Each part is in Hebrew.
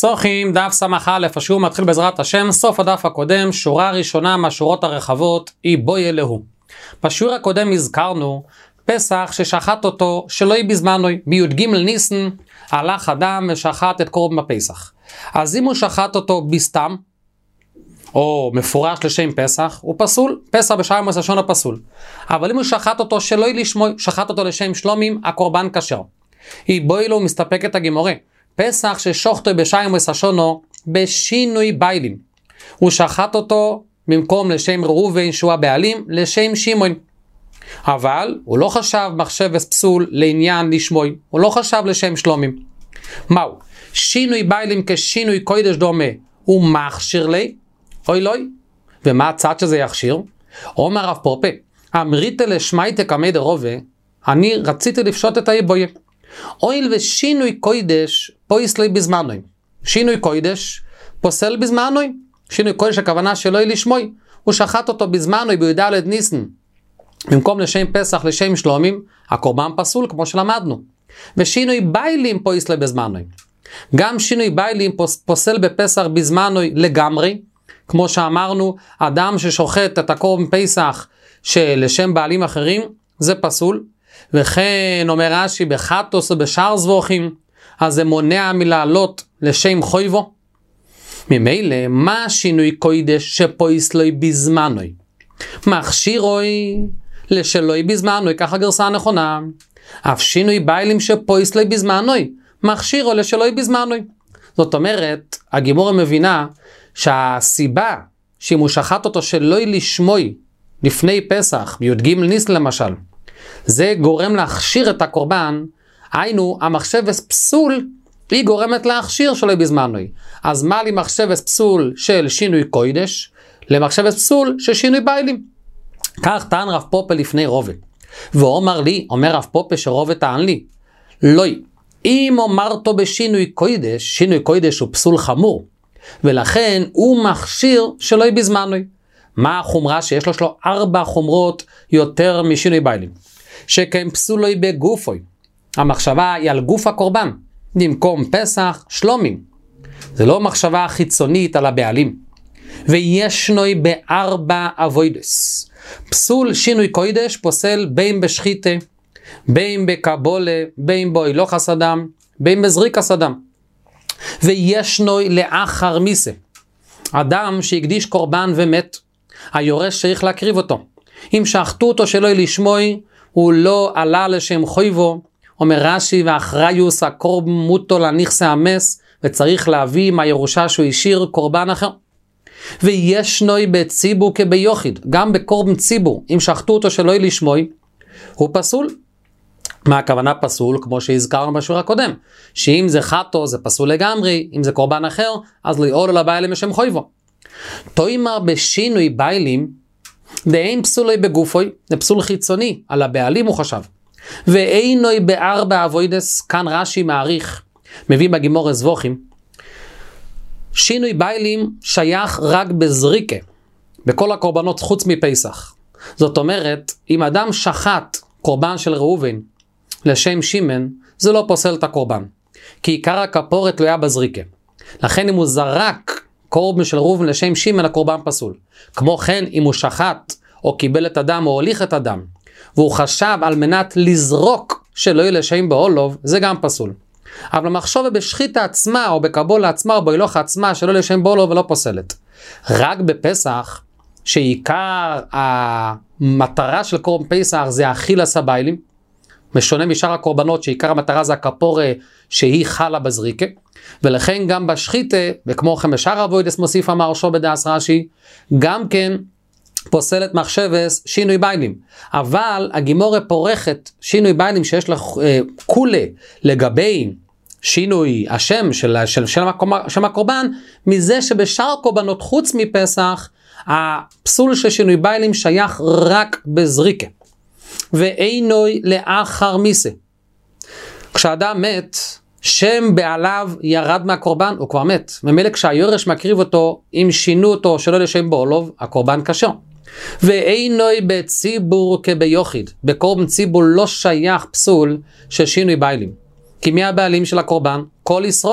פסוחים דף ס"א, השיעור מתחיל בעזרת השם. סוף הדף הקודם, שורה ראשונה מהשורות הרחבות היא בוי אלוהו. בשיעור הקודם הזכרנו פסח ששחט אותו שלא היא בזמנוי. בי"ג ניסן הלך אדם ושחט את קורבן בפסח. אז אם הוא שחט אותו בסתם או מפורש לשם פסח, הוא פסול. פסח בשעה ששון הפסול. אבל אם הוא שחט אותו שלא היא לשמוי, שחט אותו לשם שלומים, הקורבן כשר. היא בוי אלוהו מסתפקת הגמורה. פסח ששוחטו בשעה שונו בשינוי ביילים. הוא שחט אותו במקום לשם ראובן שהוא הבעלים, לשם שמעון. אבל הוא לא חשב מחשבס פסול לעניין לשמוי. הוא לא חשב לשם שלומים. מהו? שינוי ביילים כשינוי קודש דומה. הוא מכשיר לי? אוי לוי. ומה הצד שזה יכשיר? אומר רב פופה, אמרית לשמייתא קמי דרובה, אני רציתי לפשוט את היבויה. אויל ושינוי קודש פויסלי בזמנוי. שינוי קודש פוסל בזמנוי. שינוי קודש הכוונה שלא היא לשמוי. הוא שחט אותו בזמנוי בי"ד ניסן. במקום לשם פסח לשם שלומים, הקורבן פסול כמו שלמדנו. ושינוי ביילים פויסלי בזמנוי. גם שינוי ביילים פוסל בפסח בזמנוי לגמרי. כמו שאמרנו, אדם ששוחט את הקורבן פסח שלשם בעלים אחרים, זה פסול. וכן אומר רש"י בחטוס ובשאר זבוחים, אז זה מונע מלעלות לשם חויבו. ממילא מה שינוי קודש שפויסלוי בזמנוי? מכשירוי לשלוי בזמנוי, ככה גרסה נכונה. אף שינוי ביילים שפויסלוי בזמנוי, מכשירו לשלוי בזמנוי. זאת אומרת, הגמרא מבינה שהסיבה שאם הוא שחט אותו שלוי לשמוי לפני פסח, בי"ג ניסן למשל, זה גורם להכשיר את הקורבן, היינו, המחשבס פסול, היא גורמת להכשיר שלא בזמנוי. אז מה לי מחשבס פסול של שינוי קודש, למחשבס פסול של שינוי ביילים? כך טען רב פופה לפני רובה. ואומר לי, אומר רב פופה שרובה טען לי, לא, אם אומרתו בשינוי קודש, שינוי קודש הוא פסול חמור, ולכן הוא מכשיר שלא בזמנוי. מה החומרה שיש לו? 4 חומרות יותר משינוי ביילים. שכן פסולוי בגופוי. המחשבה היא על גוף הקורבן. במקום פסח, שלומים. זה לא מחשבה חיצונית על הבעלים. וישנוי ב4 אבוידס. פסול שינוי קודש פוסל בין בשחיתה, בין בקבולה, בין באילוך הסדם, בין בזריק הסדם. וישנוי לאחר מיסה. אדם שהקדיש קורבן ומת, היורש צריך להקריב אותו. אם שחטו אותו שלא לשמוי, הוא לא עלה לשם חויבו. אומר רש"י, ואחריוס הקורבן מוטו לנכסה המס, וצריך להביא מהירושה שהוא השאיר קורבן אחר. וישנוי בציבור כביוחיד, גם בקורבן ציבור, אם שחטו אותו שלא לשמוי, הוא פסול. מה הכוונה פסול? כמו שהזכרנו בשיעור הקודם, שאם זה חטו זה פסול לגמרי, אם זה קורבן אחר, אז ליעול לביילים לשם חויבו. תאמר בשינוי ביילים, דאין פסולי בגופוי, זה פסול חיצוני, על הבעלים הוא חשב. ואינוי ב4 אבוידס, כאן רש"י מעריך, מביא בגמרא זבוחים, שינוי ביילים שייך רק בזריקה, בכל הקורבנות חוץ מפסח. זאת אומרת, אם אדם שחט קורבן של ראובן לשם שמעון, זה לא פוסל את הקורבן, כי עיקר הכפורת תלויה בזריקה. לכן אם הוא זרק קורבן של ראובן לשם שמעון, הקורבן פסול. כמו כן, אם הוא שחט או קיבל את הדם או הוליך את הדם, והוא חשב על מנת לזרוק שלא יהיה לשם באולוב, זה גם פסול. אבל המחשבה בשחיטה עצמה או בקבולה עצמה או בהילוך עצמה שלא לשם באולוב ולא פוסלת. רק בפסח, שעיקר המטרה של קורבן פסח זה אכילת הביילים, משונה משאר הקורבנות שעיקר המטרה זה הכפורה שהיא חלה בזריקה, ולכן גם בשחיטה, וכמו כן בשאר אבוידס מוסיף המהרש"א בדאס רש"י, גם כן פוסלת מחשבס שינוי ביילים. אבל הגמרא פורכת שינוי ביילים שיש לה כולה לגבי שינוי השם של שם הקורבן, מזה שבשאר קורבנות חוץ מפסח, הפסול של שינוי ביילים שייך רק בזריקה. ואינוי לאחר מיסה. כשאדם מת, שם בעליו ירד מהקורבן, הוא כבר מת. ממילא כשהיורש מקריב אותו, אם שינו אותו שלא לשם באולוב, הקורבן כשר. ואינוי בציבור כביוחיד. בקורבן ציבור לא שייך פסול של שינוי ביילים. כי מי הבעלים של הקורבן? כל ישראל.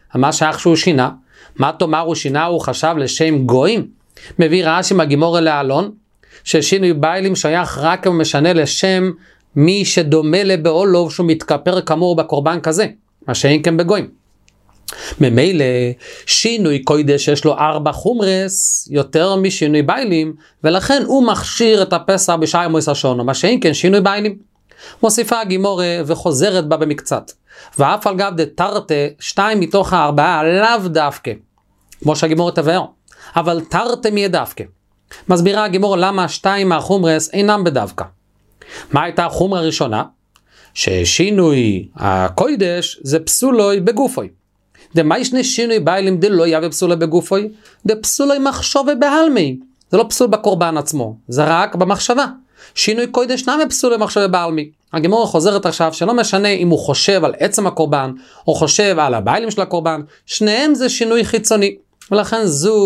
מה שייך שהוא שינה? מה תאמר הוא שינה? הוא חשב לשם גויים? מביא רש"י מהגימורה להלון, ששינוי ביילים שייך רק אם משנה לשם מי שדומה לבעולוב שהוא מתכפר כאמור בקורבן כזה, מה שאין כן בגויים. ממילא שינוי קוידש יש לו 4 חומרס יותר משינוי ביילים, ולכן הוא מכשיר את הפסח בשעה מויס השונו, מה שאין כן שינוי ביילים. מוסיפה הגימורה וחוזרת בה במקצת, ואף על גב דתרתה 2 מתוך 4 לאו דווקא, כמו שהגימורה תבהר, אבל תרתה מי דווקא. מסבירה הגימורה למה 2 מהחומרס אינם בדווקא. מה הייתה החומרה הראשונה? ששינוי הקוידש זה פסולוי בגופוי. דמה ישנה שינוי ביילים דלא יהיה פסולוי בגופוי, דפסולוי מחשבה בהלמי. זה לא פסול בקורבן עצמו, זה רק במחשבה. שינוי קוידש נמי פסול במחשבה בהלמי. הגימורה חוזרת עכשיו שלא משנה אם הוא חושב על עצם הקורבן, או חושב על הביילים של הקורבן, שניהם זה שינוי חיצוני, ולכן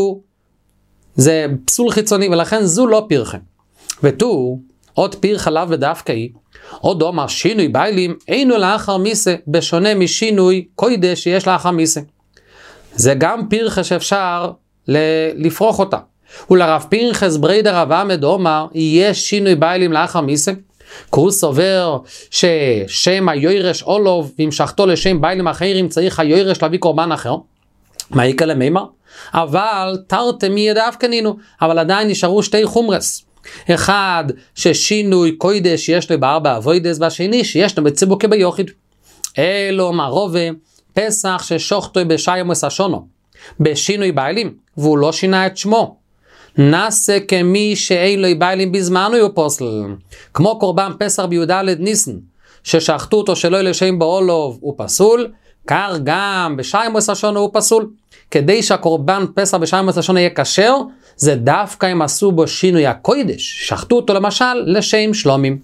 זה פסול חיצוני, ולכן זו לא פרחה. ותו, עוד פרחה לאו ודווקא היא, עוד אומר שינוי ביילים אינו לאחר מיסה, בשונה משינוי קוידש שיש לאחר מיסה. זה גם פרחה שאפשר לפרוח אותה. ולרב פנחס בריידר רב עמד אומר, יש שינוי ביילים לאחר מיסה, כי הוא סובר ששם היורש אולוב, והמשכתו לשם ביילים אחרים, צריך היורש להביא קורבן אחר. מה יקרה למימר? אבל תרתי מי ידעף קנינו, אבל עדיין נשארו 2 חומרס. אחד ששינוי קוידש יש לו בארבע אבוידס, והשני שיש לו בציבוקי ביוחיד. אלו מרובה פסח ששוחטו בשיימוס השונו, בשינוי ביילים, והוא לא שינה את שמו. נעשה כמי שאין לו ביילים בזמנו הוא פוסל. כמו קורבן פסח בי"ד ניסן, ששחטו אותו שלא לשם באולוב הוא פסול, כך גם בשיימוס השונו הוא פסול. כדי שהקורבן פסח בשיימוס השונו יהיה כשר, זה דווקא אם עשו בו שינוי הקוידש, שחטו אותו למשל לשם שלומים.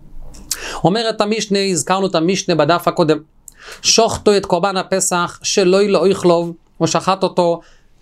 אומרת המשנה, הזכרנו את המשנה בדף הקודם, שוחטו את קורבן הפסח שלא לא יחלוב, או שחט אותו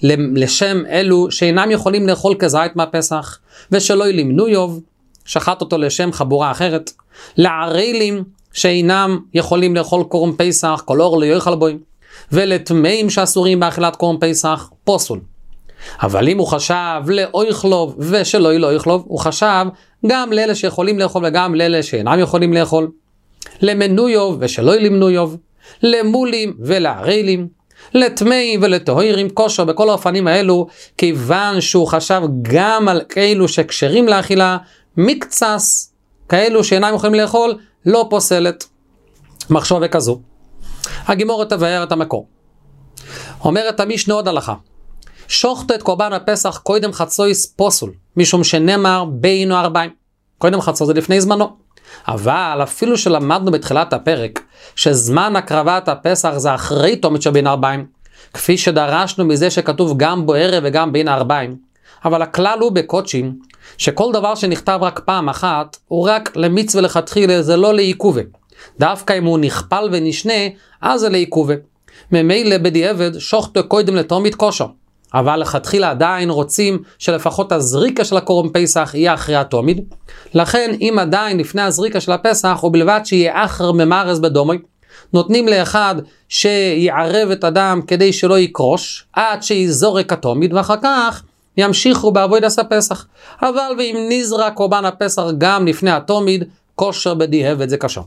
לשם אלו שאינם יכולים לאכול כזית מהפסח, ושלא ילמנו יוב, שחט אותו לשם חבורה אחרת, לערלים שאינם יכולים לאכול קורם פסח, כל אור לא יאכל בו, ולטמאים שאסורים באכילת קורם פסח, פוסול. אבל אם הוא חשב לאויכלוב ושלא לא יחלוב, הוא חשב גם לאלה שיכולים לאכול וגם לאלה שאינם יכולים לאכול, למנויוב ושלא למנויוב, למולים ולערלים, לטמאים ולטהורים, כושר בכל האופנים האלו, כיוון שהוא חשב גם על כאלו שקשרים לאכילה, מקצס, כאלו שאינם יכולים לאכול, לא פוסלת. מחשבה כזו. הגימורה תבהר את המקור. אומרת המשנה עוד הלכה, שוחטו את קורבן הפסח קודם חצויס פוסול, משום שנאמר בינו 40. קודם חצות זה לפני זמנו. אבל אפילו שלמדנו בתחילת הפרק, שזמן הקרבת הפסח זה אחרי תומת שבין 40, כפי שדרשנו מזה שכתוב גם בערב וגם בין 40, אבל הכלל הוא בקודשים, שכל דבר שנכתב רק פעם אחת, הוא רק למצווה לכתחילה, זה לא לעיכובה. דווקא אם הוא נכפל ונשנה, אז זה לעיכובה. ממילא בדיעבד, שוחטו קודם לתומית כושר. אבל לכתחילה עדיין רוצים שלפחות הזריקה של הקורם פסח יהיה אחרי התומיד. לכן אם עדיין לפני הזריקה של הפסח, ובלבד שיהיה אחר ממרז בדומי, נותנים לאחד שיערב את הדם כדי שלא יקרוש, עד שיזורק התומיד, ואחר כך ימשיכו בעבודת הפסח. אבל ואם נזרק קורבן הפסח גם לפני התומיד, כושר בדיעבד זה קשה.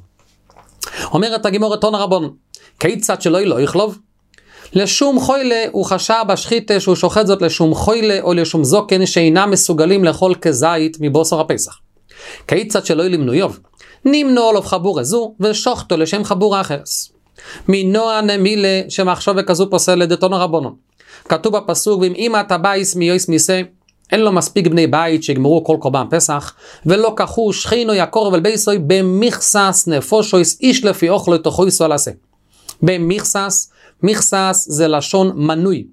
אומרת הגימורה תנא רבנן, כיצד שלא לא יחלוב? לשום חוילה הוא חשב בשחיתה שהוא שוחט זאת לשום חוילה או לשום זוקן שאינם מסוגלים לאכול כזית מבוסר הפסח. כיצד שלא ילמנו יוב, נמנו עליו חבורה זו ושוחטו לשם חבורה אחרס. מנוע נמילה שמחשבה כזו פוסלת דתנא רבנן. כתוב בפסוק, ואם אמא תבייס מיוס מיסה, אין לו מספיק בני בית שיגמרו כל קורבן פסח, ולא כחו שכינו יקורב אל בייסוי במכסס נפושויס איש לפי אוכלו תוכויסו על עשה. במכסס, מכסס זה לשון מנוי.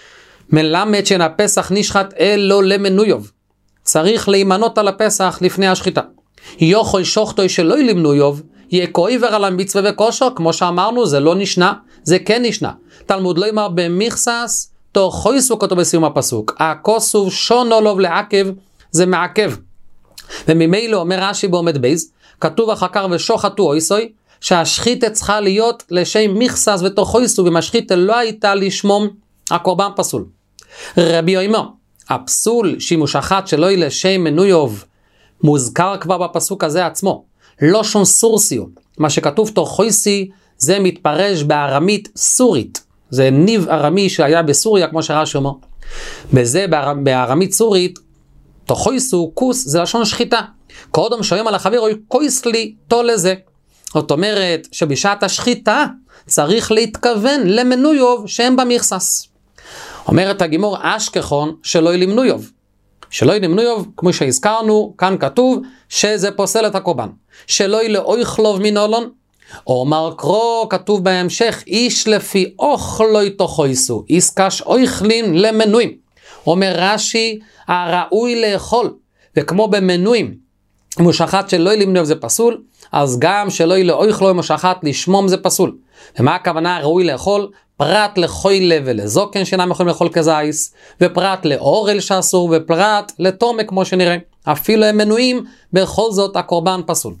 מלמד שאין הפסח נשחט אלו למנויוב. צריך להימנות על הפסח לפני השחיטה. יוכל שוחטוי שלא ילמנויוב, יהיה כואיבר על המצווה וכושר, כמו שאמרנו, זה לא נשנה, זה כן נשנה. תלמוד לא אמר במכסס, תוכויסו כתוב בסיום הפסוק. הכוסוב שונו לוב לעכב, זה מעכב. וממילא אומר רש"י בעומד בייז, כתוב אחר כך ושוחטו אויסוי, שהשחיתה צריכה להיות לשם מכסס ותוכויסו, אם השחיתה לא הייתה לשמום, הקורבן פסול. רבי יאמר, הפסול שימוש אחת שלא היא לשם מנויוב, מוזכר כבר בפסוק הזה עצמו, לא שום סורסיו, מה שכתוב תוכויסי, זה מתפרש בארמית סורית, זה ניב ארמי שהיה בסוריה, כמו שרש"י אומר. בזה בארמית סורית, תוכויסו, כוס, זה לשון שחיטה. קודם שהיום על החביר, אוי כויס לי תו לזה. זאת אומרת שבשעת השחיטה צריך להתכוון למנויוב שהם במכסס. אומרת הגימור אשכחון שלא יהיה למנויוב. שלא יהיה למנויוב, כמו שהזכרנו, כאן כתוב שזה פוסל את הקורבן. שלא יהיה לאויכלוב מנולון, אומר קרו, כתוב בהמשך, איש לפי אוכלוי תוכויסו, איסקש אויכלין למנויים. אומר רש"י, הראוי לאכול, וכמו במנויים, אם הוא שחט שלא יהיה למנויוב זה פסול, אז גם שלא יהיה לאויכלוי אם הוא שחט לשמום זה פסול. ומה הכוונה הראוי לאכול? פרט לחוילה ולזוקן שאינם יכולים לאכול כזייס, ופרט לאורל שאסור, ופרט לתומק כמו שנראה. אפילו הם מנויים, בכל זאת הקורבן פסול.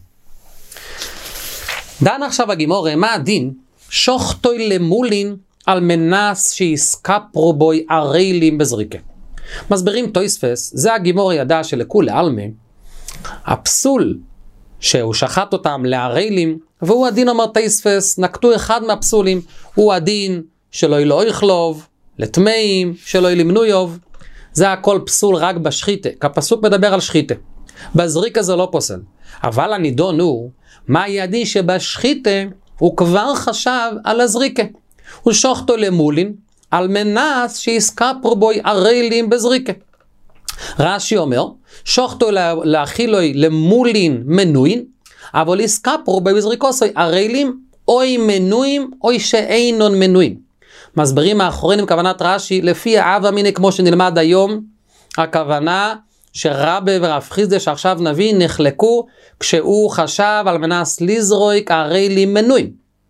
דן עכשיו הגימור, מה הדין? שוחטוי למולין על מנס שיסקפרו בוי ערלים בזריקה. מסבירים תויספס, זה הגימור ידע שלכולי עלמי, הפסול שהוא שחט אותם לערלים, והוא הדין אומר תויספס, נקטו אחד מהפסולים, הוא הדין שלא יהיה לו יחלוב, לטמאים, שלא יהיה למנויוב, זה הכל פסול רק בשחיטה, כי הפסוק מדבר על שחיטה. בזריקה זה לא פוסל, אבל הנידון הוא, מה הידי שבשחיטה הוא כבר חשב על הזריקה. הוא שוחטו למולין על מנס שיסקפרו בוי ערלים בזריקה. רש"י אומר, שוחטו להכילוי למולין מנוין, אבל יסקפרו בוי בזריקוסוי ערלים אוי מנויים אוי שאינון מנויים. מסברים האחרונים כוונת רש"י, לפי האב המיני כמו שנלמד היום, הכוונה שרבי ורב חיסדא שעכשיו נביא נחלקו כשהוא חשב על מנס לזרויק ערלים מנויים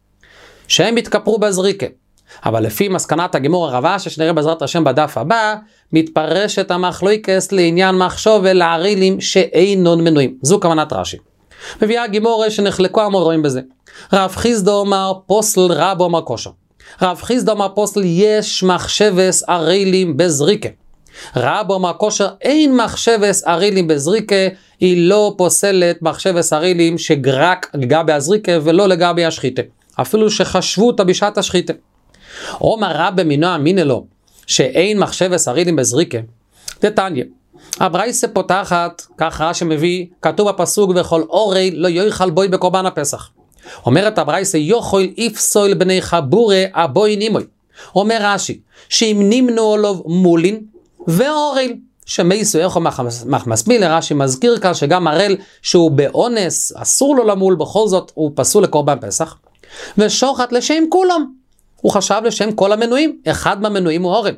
שהם התכפרו בזריקה. אבל לפי מסקנת הגימור הרבה שנראה בעזרת השם בדף הבא, מתפרשת המחלוקת לעניין מחשוב לערלים שאינון מנויים. זו כוונת רש"י. מביאה הגימור שנחלקו המורים בזה. רב חיסדא אומר פוסל, רבו אומר כושר. רב חיסדא אומר פוסל, יש מחשבס ערלים בזריקה. רבו אומר כושר, אין מחשבס ערלים בזריקה, היא לא פוסלת מחשבס ערלים שרק לגבי הזריקה ולא לגבי השחיטה. אפילו שחשבו אותה בשעת השחיטה. אומר רבי מינו אמינא לו, שאין מחשבס ערלים בזריקה. דתניא, הברייתא פותחת, כך רש"י מביא, כתוב בפסוק וכל אורי לא יאכל בוי בקורבן הפסח. אומרת הברייתא יאכל יפסול בני חבורה הבוי נימוי. אומר רש"י, שאם נמנו עליו מולין ואורל, שמייסו איך הוא מחמסמיל, רש"י מזכיר כאן שגם ערל שהוא באונס, אסור לו למול, בכל זאת הוא פסול לקורבן פסח, ושוחט לשם כולם. הוא חשב לשם כל המנויים, אחד מהמנויים הוא אורל.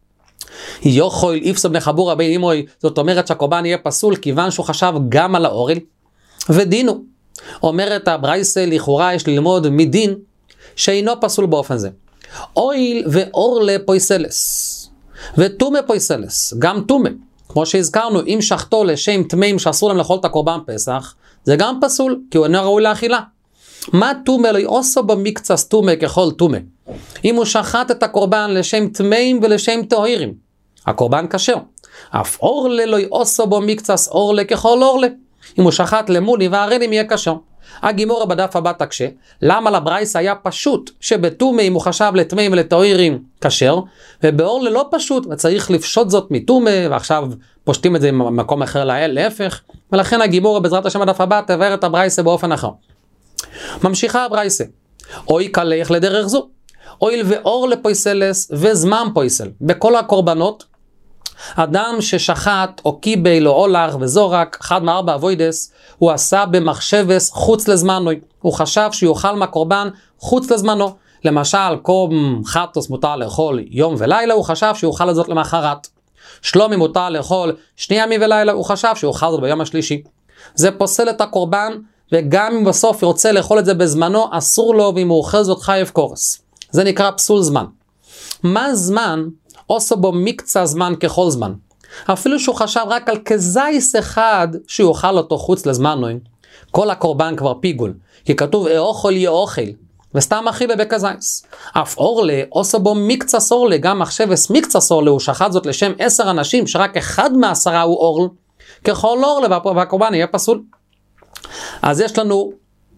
יאכל יפסול בני חבורה הבוי נימוי, זאת אומרת שהקורבן יהיה פסול, כיוון שהוא חשב גם על האורל, ודינו. אומרת הברייתא, לכאורה יש ללמוד מדין שאינו פסול באופן זה. אויל ואורלה פויסלס, וטומא פויסלס, גם טומא. כמו שהזכרנו, אם שחטו לשם טמאים שאסור להם לאכול את הקורבן פסח, זה גם פסול, כי הוא אינו ראוי לאכילה. מה טומא לא יעשו במקצת טומא ככל טומא? אם הוא שחט את הקורבן לשם טמאים ולשם טהורים, הקורבן כשר. אף אורלה לא יעשו במקצת אורלה ככל אורלה. אם הוא שחט למולי וערלים יהיה כשר. הגימורה בדף הבא תקשה, למה לברייתא היה פשוט שבטומא אם הוא חשב לטמאים ולטהורים כשר, ובאורלה לא פשוט וצריך לפשוט זאת מטומא, ועכשיו פושטים את זה במקום אחר להפך, ולכן הגימורה בעזרת השם בדף הבא תבהר את הברייתא באופן אחר. ממשיכה הברייתא, אוי קלך לדרך זו, אויל ואורלה פויסלס וזמן פויסל, בכל הקורבנות, אדם ששחט או קיבל או אולך וזורק, אחד מארבע אבוידס, הוא עשה במחשבס חוץ לזמנו. הוא חשב שיוכל מהקורבן חוץ לזמנו. למשל, קום חטוס מותר לאכול יום ולילה, הוא חשב שיוכל זאת למחרת. שלומי מותר לאכול 2 ימים ולילה, הוא חשב שיוכל זאת ביום השלישי. זה פוסל את הקורבן, וגם אם בסוף ירצה לאכול את זה בזמנו, אסור לו, ואם הוא אוכל זאת חייב קורס. זה נקרא פסול זמן. מה זמן? עושה בו מקצה זמן ככל זמן. אפילו שהוא חשב רק על כזייס אחד שיוכל אותו חוץ לזמנו, כל הקורבן כבר פיגול, כי כתוב אוכל יהיה אוכל, וסתם אכילה בכזייס. אף אורלה, עושה בו מקצס אורלה, גם מחשבס מקצס אורלה, הוא שחט זאת לשם 10 אנשים, שרק אחד מ10 הוא אורל, ככל אורלה, והקורבן יהיה פסול. אז יש לנו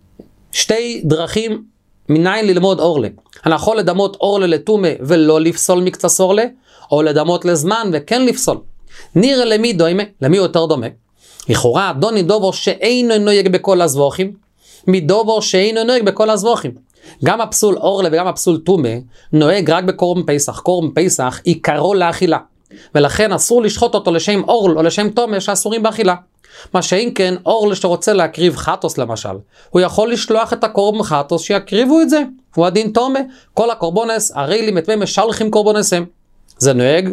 2 דרכים מניין ללמוד אורלה. אני יכול לדמות אורלה לטומא ולא לפסול מקצס אורלה, או לדמות לזמן וכן לפסול. נראה למי דומה, למי יותר דומה. לכאורה, דוני דובו שאינו נוהג בכל הזבוחים, מדובו שאינו נוהג בכל הזבוחים. גם הפסול אורלה וגם הפסול טומא נוהג רק בקורבן פסח. קורבן פסח עיקרו לאכילה, ולכן אסור לשחוט אותו לשם אורל או לשם טומא שאסורים באכילה. מה שאין כן, אורל שרוצה להקריב חטוס למשל, הוא יכול לשלוח את הקורבן חטוס שיקריבו את זה, הוא הדין טומא. כל הקורבונס הרי לי מטמא משלחים קורבונסם. זה נוהג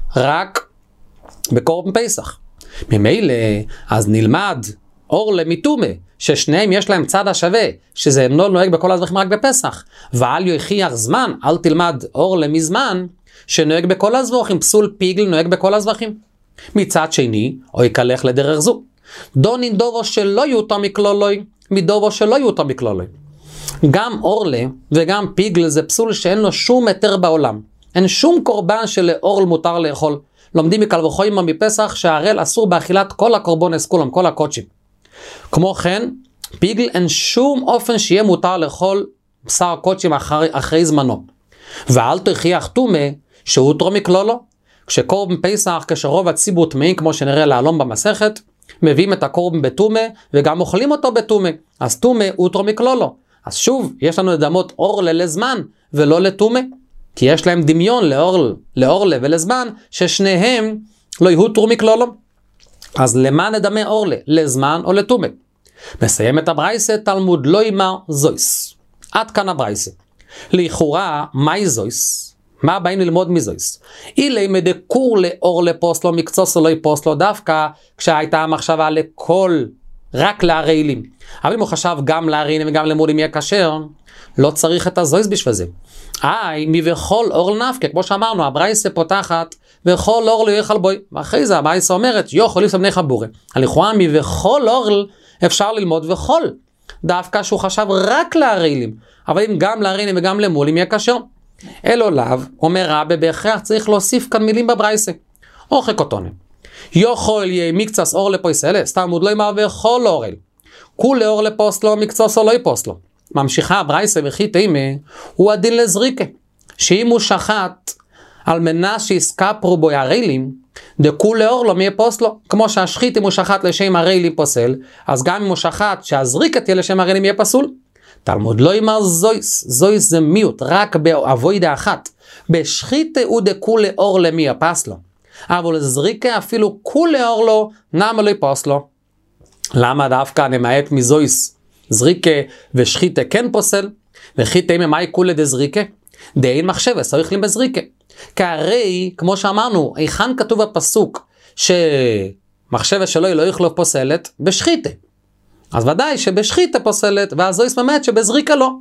רק בקורבן פסח. ממילא אז נלמד אורלה מטומא, ששניהם יש להם צד השווה, שזה אינו נוהג בכל הזבחים רק בפסח. ואל יוכיח זמן, אל תלמד אורלה מזמן, שנוהג בכל הזבחים, פסול פיגל נוהג בכל הזבחים. מצד שני, או יקלך לדרך זו. דונין דובו שלא יוטה מכלולוי, מדובו שלא יוטה מכלולוי. גם אורלה וגם פיגל זה פסול שאין לו שום היתר בעולם. אין שום קורבן שלאורל מותר לאכול. לומדים מקל וחומר מפסח שהערל אסור באכילת כל הקורבונס כולם, כל הקודשים. כמו כן, פיגל אין שום אופן שיהיה מותר לאכול בשר קודשים אחרי זמנו. ואל תוכיח טומא שהוא תרום מכלולו. כשקורבן פסח, כשרוב הציבור טמאים, כמו שנראה להלום במסכת, מביאים את הקורבן בטומא וגם אוכלים אותו בטומא. אז טומא הוא תרום מכלולו. אז שוב, יש לנו לדמות אורלה לזמן ולא לטומא, כי יש להם דמיון לאורלה ולזמן, ששניהם לא יהיו תרום מכלולו. אז למה נדמה אורלה? לזמן או לטומא? מסיים את הברייסה, תלמוד לא ימר זויס. עד כאן הברייסה. לכאורה, מהי זויס? מה באים ללמוד מזויס? אילי מדקור לאורלה פוסלו, מקצוס או לא פוסלו, דווקא כשהייתה המחשבה לכל, רק להרעילים. אבל אם הוא חשב גם להרעילים וגם למולים יהיה כשר, לא צריך את הזויס בשביל זה. מבכל אורל נפקה, כמו שאמרנו, הברייסה פותחת, וכל אורל יאכל בוי. ואחרי זה הברייסה אומרת, יאכל לפני חבורה. לכאורה מבכל אורל אפשר ללמוד וכל. דווקא שהוא חשב רק להרעילים. אבל אם גם להרעילים וגם למולים יהיה כשר. אלו לאו, אומר רבי, בהכרח צריך להוסיף כאן מילים בברייסה. אוכל קוטונה. יאכל יהיה מקצס אורל פויסלה, סתם עוד לא יאמר וכל אורל. כולי אורל פוסלו, מקצוס או לא פוסלו. ממשיכה הברייסה וכי תימה, הוא הדין לזריקה. שאם הוא שחט על מנה שיסקפרו בו הרעילים, דכולי אורלו מי פוסלו. כמו שהשחית אם הוא שחט לשם הרעילים פוסל, אז גם אם הוא שחט שהזריקה תהיה לשם הרעילים יהיה פסול. תלמוד לא יאמר זויס, זויס זה מיעוט, רק באבוידה אחת. בשחית הוא דכולי אורלו מי פסלו. אבל זריקה אפילו כולי אורלו נמה לא פוסלו. למה דווקא נמעט מזויס? זריקה ושחיתה כן פוסל, וחיתה ממאי כולי דזריקה, דאין מחשבה, צריך להם בזריקה. כי הרי, כמו שאמרנו, היכן כתוב הפסוק, שמחשבה שלו לא יחלוף פוסלת, בשחיתה. אז ודאי שבשחיתה פוסלת, והזויס באמת שבזריקה לא.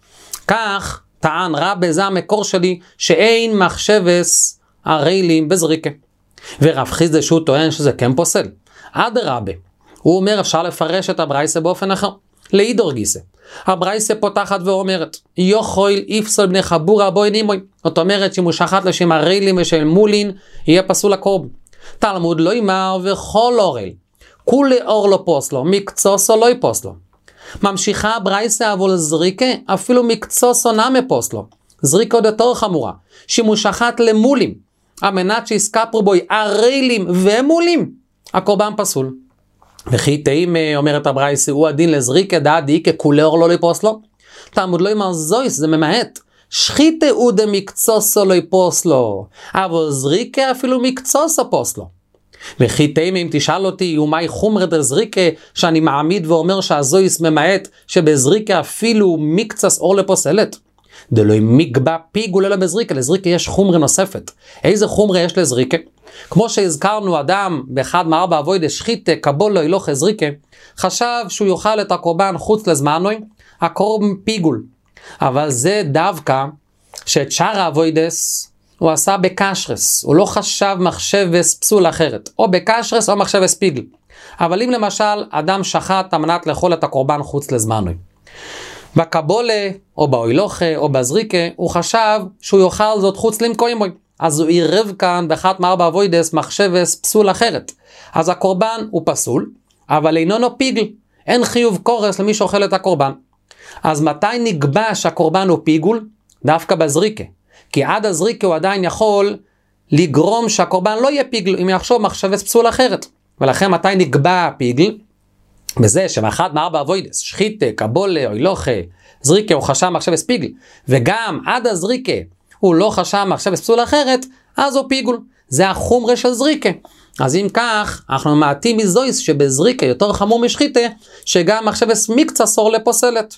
כך טען רבי, זה המקור שלי, שאין מחשבס הרעילים בזריקה. ורב חיסדא שהוא טוען שזה כן פוסל. עד רבי, הוא אומר אפשר לפרש את הברייסה באופן אחר. לאידור גיסא. הברייסה פותחת ואומרת, יאכל יפסול בני חבורה בוי נימוי. זאת אומרת שאם הוא שחט לשם הרעילים ושל מולין, יהיה פסול הקורבן. תלמוד לא יאמר וכל אורל. כולי אור לא פוסלו, מקצוס או לא פוסלו. ממשיכה הברייסה אבל זריקה, אפילו מקצוס או נמה פוסלו. זריקה עוד יותר חמורה. שאם הוא שחט למולים, על מנת שיסקפרו בוי הרעילים ומולים, הקורבן פסול. וכי תאים אומרת הברייסה, הוא הדין לזריקה דעדי ככולי אור לא לפוסלו. תלמוד לא יאמר זויס, זה ממעט. שחיתה הוא דמקצוסו לא פוסלו, אבל זריקה אפילו מקצוסו פוסלו. וכי תאים אם תשאל אותי, ומהי חומרת דזריקה, שאני מעמיד ואומר שהזויס ממעט, שבזריקה אפילו מקצס אור לפוסלת. דלוי מגבה פיגול אלא בזריקה, לזריקה יש חומרה נוספת. איזה חומרה יש לזריקה? כמו שהזכרנו, אדם באחד מארבע אבוידה שחיתה קבול לו הילוך זריקה, חשב שהוא יאכל את הקורבן חוץ לזמנוי, הקורבן פיגול. אבל זה דווקא שאת שאר האבוידס הוא עשה בקשרס, הוא לא חשב מחשבס פסול אחרת, או בקשרס או מחשבס פיגל. אבל אם למשל אדם שחט על מנת לאכול את הקורבן חוץ לזמנו, בקבולה או באוילוכה או בזריקה הוא חשב שהוא יאכל זאת חוץ למקוימוי, אז הוא עירב כאן באחת מארבע אבוידס מחשבס פסול אחרת, אז הקורבן הוא פסול, אבל איננו פיגל, אין חיוב קורס למי שאוכל את הקורבן. אז מתי נקבע שהקורבן הוא פיגול? דווקא בזריקה, כי עד הזריקה הוא עדיין יכול לגרום שהקורבן לא יהיה פיגל אם יחשוב מחשבס פסול אחרת, ולכן מתי נקבע פיגל? בזה שבאחד מארבע אבוידס, שחיתה, קבולה, אוילוכה, זריקה הוא חשב מחשבס פיגל, וגם עד הזריקה הוא לא חשב מחשבס פסול אחרת, אז הוא פיגול. זה החומרה של זריקה. אז אם כך, אנחנו מעטים מזויס שבזריקה יותר חמור משחיתה, שגם מחשבס מקצה סור לפוסלת.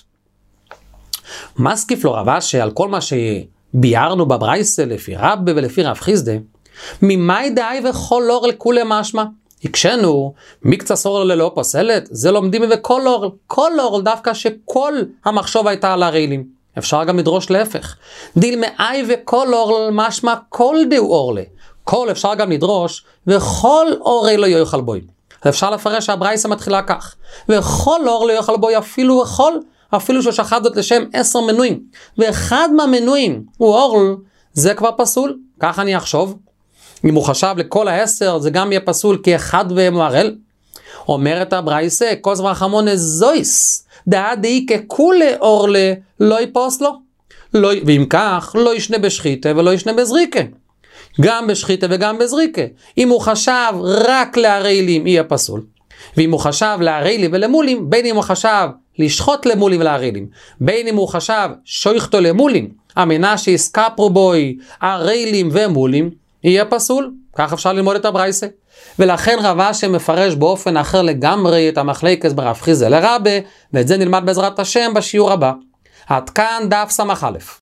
מסקיף לו רבה שעל כל מה שביארנו בברייסה לפי רבי ולפי רב חיסדה, ממאי דאי וכל אור לכולי משמע. הקשנו, מקצה סור ללא פוסלת, זה לומדים וכל אור דווקא שכל המחשוב הייתה על הרעילים. אפשר גם לדרוש להפך. דיל מאי וכל אור משמע כל דהו אורלה. כל אפשר גם לדרוש, וכל אור לא יאכל בוי. אפשר לפרש שהברייסה מתחילה כך. וכל אור לא יאכל בוי אפילו ששחט זאת לשם 10 מנויים. ואחד מהמנויים הוא אור, זה כבר פסול. כך אני אחשוב. אם הוא חשב לכל 10, זה גם יהיה פסול כי אחד בהם הוא הראל. אומרת הברייסה, כל זמן חמון זויס. דעדי ככולי אורלה לא יפוס לו. ואם כך, לא ישנה בשחיתה ולא ישנה בזריקה. גם בשחיתה וגם בזריקה. אם הוא חשב רק להרעילים, יהיה פסול. ואם הוא חשב להרעילים ולמולים, בין אם הוא חשב לשחוט למולים ולהרעילים, בין אם הוא חשב שויכתו למולים, אמינה שיסקפרו בוי הרעילים ומולים, יהיה פסול. כך אפשר ללמוד את הברייסה. ולכן רבה שמפרש באופן אחר לגמרי את המחלקת ברב חיסדה לרבה, ואת זה נלמד בעזרת השם בשיעור הבא. עד כאן דף סמך א'.